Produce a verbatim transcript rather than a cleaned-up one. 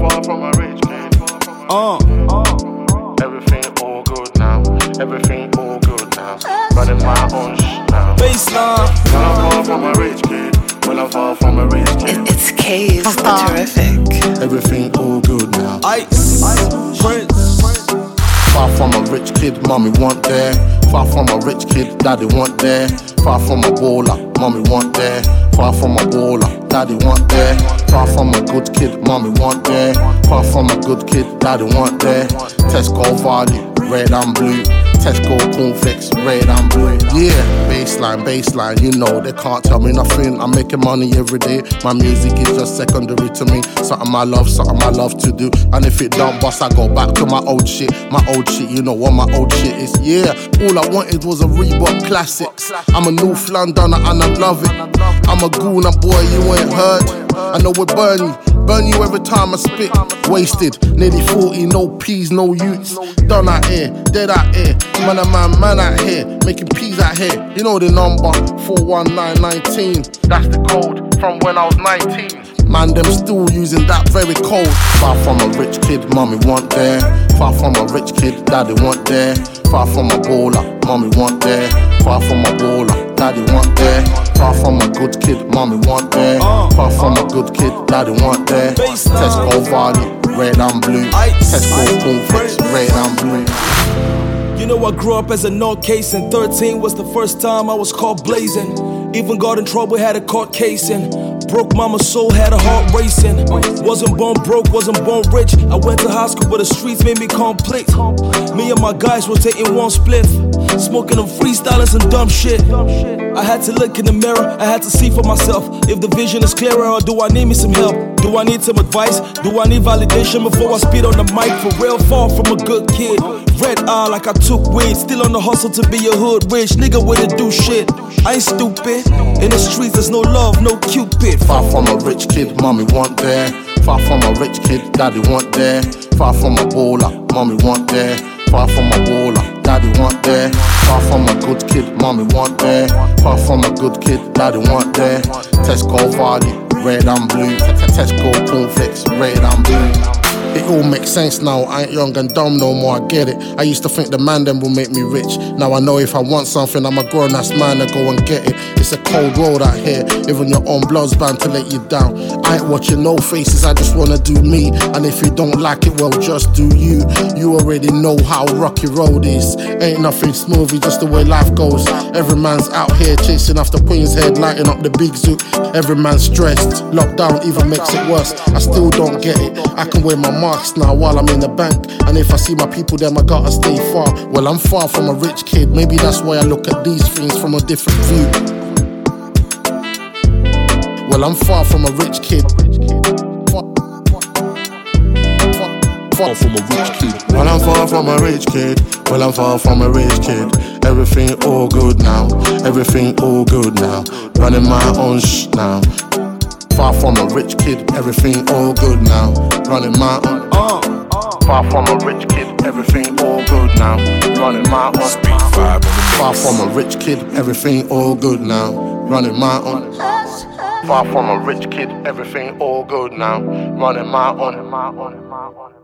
far from a rich kid. Uh. Everything all good now. Everything all good now. Running my own shit now. Baseline. Well, I'm far from a rich kid. Well, I'm far from a rich kid. It, it's K's, the terrific. Everything all good now. Ice. Prince. Far from a rich kid, mommy want there. Far from a rich kid, daddy want there. Far from a baller, mommy want there. Far from a baller, daddy want there. Far from a good kid, mommy want there. Far from a good kid, daddy want there. Tesco value, red and blue. Tesco cornflakes, red and blue. Yeah, baseline, baseline, you know they can't tell me nothing. I'm making money every day. My music is just secondary to me. Something I love, something I love to do. And if it don't bust, I go back to my old shit. My old shit, you know what my old shit is. Yeah, all I wanted was a Reebok Classics. I'm a North Londoner and I love it. I'm a gooner boy, you ain't heard. I know we burn you, burn you every time I spit. Wasted, nearly forty, no peas, no youths. Done out here, dead out here. Man a man, man out here, making peas out here. You know the number, four one nine one nine. That's the code from when I was nineteen. Man, them still using that very code. Far from a rich kid, mommy want there. Far from a rich kid, daddy want there. Far from a baller, mommy want there. Far from a baller, daddy want there. Far from a good kid, mommy want there. Far from a good kid, daddy want there. Tesco value, red and blue. Tesco cornflakes, red and blue. You know I grew up as a nut case, and thirteen was the first time I was caught blazing. Even got in trouble, had a court case, and broke mama's soul, had a heart racing. Wasn't born broke, wasn't born rich. I went to high school, but the streets made me complete. Me and my guys rotating one spliff, smoking them freestyling some dumb shit. I had to look in the mirror, I had to see for myself if the vision is clearer, or do I need me some help? Do I need some advice? Do I need validation before I speed on the mic? For real, far from a good kid. Red eye like I took weed, still on the hustle to be a hood rich nigga with a do shit. I ain't stupid. In the streets there's no love, no cupid. Far from a rich kid, mommy want there. Far from a rich kid, daddy want there. Far from a baller, mommy want there. Far from a baller, daddy want there. Far from a good kid, mommy want there. Far from a good kid, daddy want there. Tesco value, red and blue. Tesco cornflakes, red and blue. It all makes sense now, I ain't young and dumb no more, I get it. I used to think the man them will make me rich. Now I know if I want something, I'm a grown ass man to go and get it. It's a cold road out here, even your own blood's bound to let you down. I ain't watching no faces, I just wanna do me. And if you don't like it, well just do you. You already know how rocky road is. Ain't nothing smooth, it's just the way life goes. Every man's out here chasing after Queen's Head, lighting up the big zoo. Every man's stressed, lockdown even makes it worse. I still don't get it, I can wear my marks now while I'm in the bank. And if I see my people then I gotta stay far. Well, I'm far from a rich kid, maybe that's why I look at these things from a different view. Well, I'm far from a rich kid. Far, far from a rich kid. Well, I'm far from a rich kid. Well, I'm far from a rich kid. Everything all good now. Everything all good now. Running my own sh now. Far from a rich kid, everything all good now. Running my own. Uh, far from a rich kid, everything all good now. Running my own. Speak five. Far from a rich kid, everything all good now. Running my own. Far from a rich kid, everything all good now. Running my own.